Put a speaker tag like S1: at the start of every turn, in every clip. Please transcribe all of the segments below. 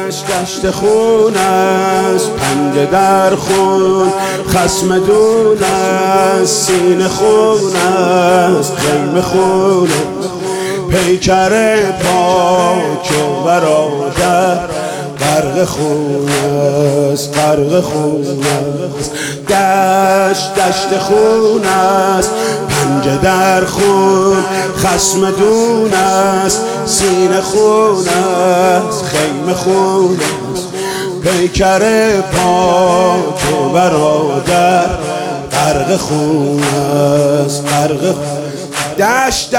S1: دشت خون است، پنجه در خون، خصم دون است، سینه خون است، خیمه خون است، پیکر پاک برادر غرق خون است، غرق خون است. دشت خون است، پنجه در خون، خصم دون است، سینه خون است، خیمه خون است، پیکر پاک برادر غرق خون است، غرق خون. دشت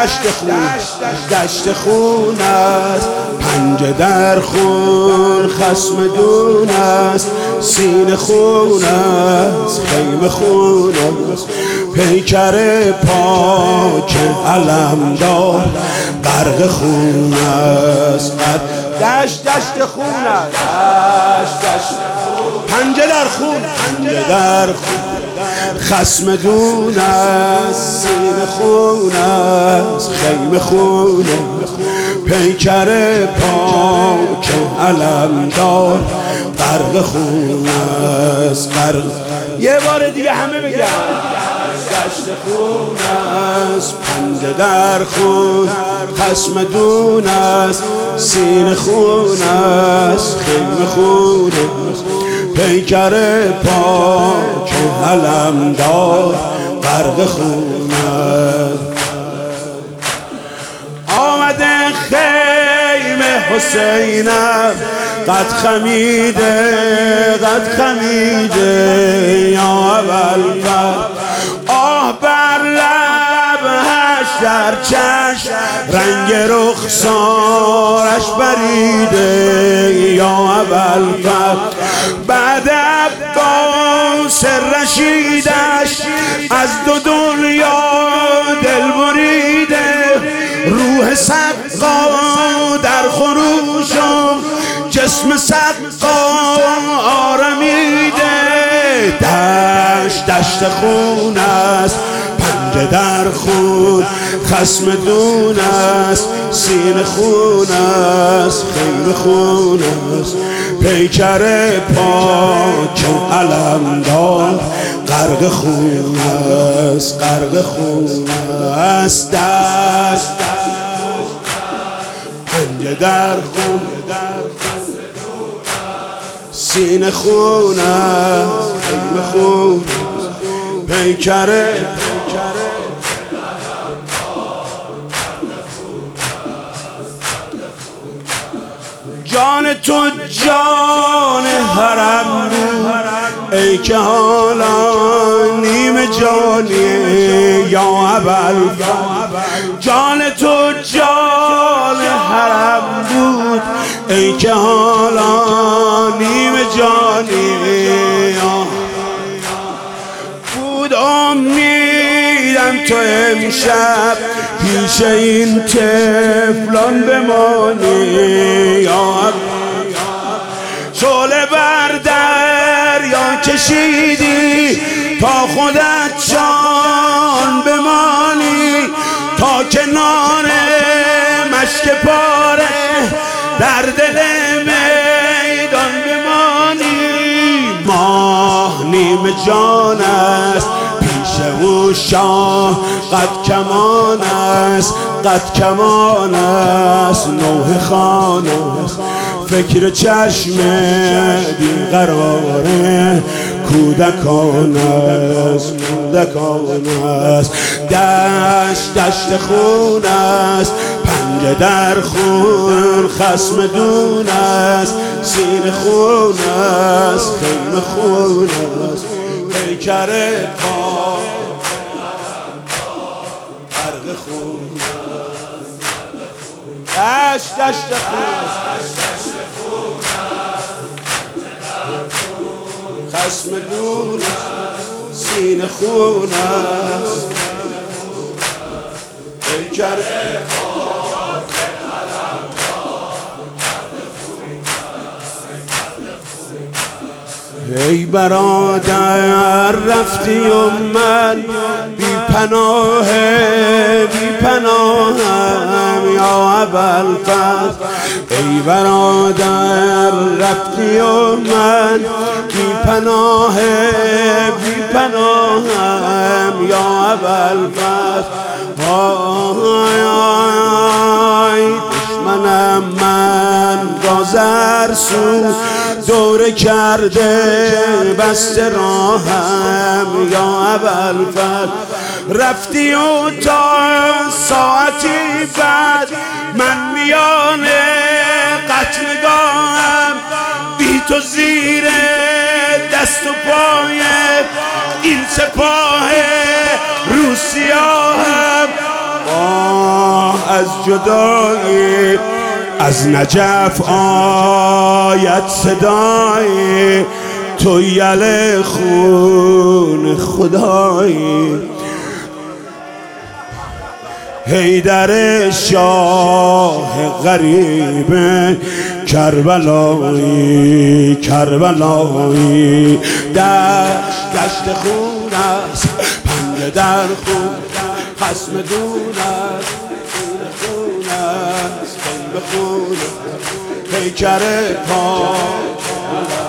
S1: خون است، پنجه در خون، خصم دون است، سینه خون است، خیمه خون است، پیکر پاک علمدار غرق خون است. دشت خون است، پنجه در خون، پنجه در خون، خصم دون است، سینه خون است، خیمه خون است، پیکر پاک علمدار غرق خون است، غرق. یه بار دیگه همه بگن. دشت خون است، پنجه در خون، خصم دون است، سینه خون است، خیمه خون است، پیکر پاک علمدار غرق خون است. آمده خیمه حسینم قد خمیده، قد خمیده یا ابوالفضل. آه بر لبش در چشم رنگ رخسارش بریده یا ابوالفضل. بعد عباس رشیدش از دو دنیا دل بریده، روح سقا در خروش و جسم سقا آرمیده. دشت خون است، پنجه در خون، خصم دون است، سینه خون است، خیمه خون است، پیکر پاک علمدار غرق خون است، غرق خون است. پنجه در خون، سینه خون است، خیمه خون است، پیکر جان تو جان حرم بود، ای که حالا نیم جانی یا ابوالفضل. جان تو جان حرم بود، ای که حالا نیم جانی بود. امیدم تو امشب پیش این طفلان بمانی یا شعله بر دریا کشیدی تا خودت جان بمانی، تا کنار مشک پاره در دل میدان بمانی. ماه نیم جان است، پیش او شاه قد کمان است، قد کمان است، نوح خان است، فکر چشم بیقراره کودکان است، کودکان است. دشت خون است، پنجه در خون، خصم دون است، سینه خون است، خیمه خون است، پیکر پاک غرق خون است. دشت خون، خصم دون است، سینه خون است، پیکر پاک ای برادر رفتی و من بی پناه بی پناهم یا ابوالفضل. ای برادر رفتی و من بی پناه بی پناهم یا ابوالفضل. دشمنم من را زرسو دوره کرده بسته راهم یا ابوالفضل. رفتی و تا ساعتی بعد من میان قتلگاهم، بی تو زیر دست و پای این سپاه روسیاهم. از جدایی از نجف آید صدای تو، یل خون خدایی. حیدر شاه غریب کربلایی کربلایی. دشت خون است پنجه در خون، خصم دون است خون است به خون پیکر پا